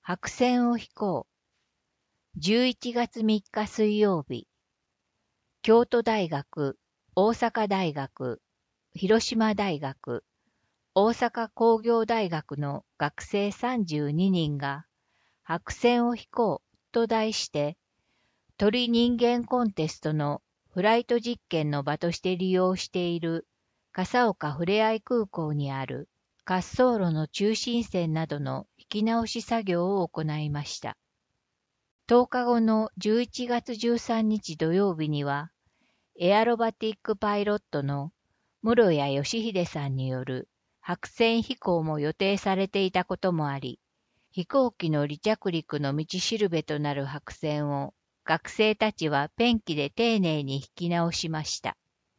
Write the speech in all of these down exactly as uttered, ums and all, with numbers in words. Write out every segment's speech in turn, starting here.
白線を引こう。じゅういちがつみっか水曜日、京都大学、大阪大学、広島大学、大阪工業大学の学生さんじゅうににんが白線を引こうと題して鳥人間コンテストのフライト実験の場として利用している笠岡ふれあい空港にある滑走路の中心線などの引き直し作業を行いました。とおかごのじゅういちがつじゅうさんにち土曜日にはエアロバティックパイロットの室谷義秀さんによる白線飛行も予定されていたこともあり、飛行機の離着陸の道しるべとなる白線を学生たちはペンキで丁寧に引き直しました。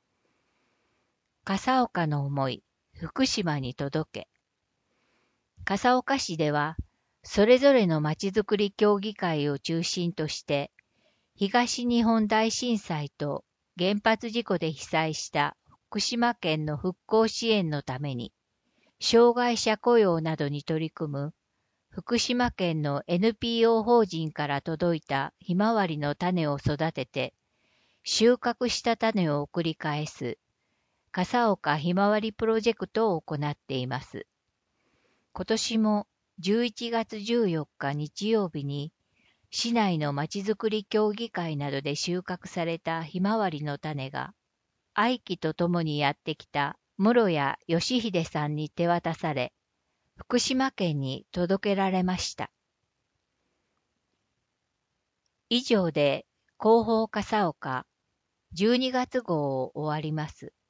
笠岡の思い、福島に届け。笠岡市では、それぞれのまちづくり協議会を中心として、東日本大震災と原発事故で被災した福島県の復興支援のために、障害者雇用などに取り組む福島県の エヌピーオー 法人から届いたひまわりの種を育てて、収穫した種を送り返す、笠岡ひまわりプロジェクトを行っています。今年もじゅういちがつじゅうよっか日曜日に、市内のまちづくり協議会などで収穫されたひまわりの種が、愛機とともにやってきた室谷義秀さんに手渡され、福島県に届けられました。以上で広報笠岡じゅうにがつ号を終わります。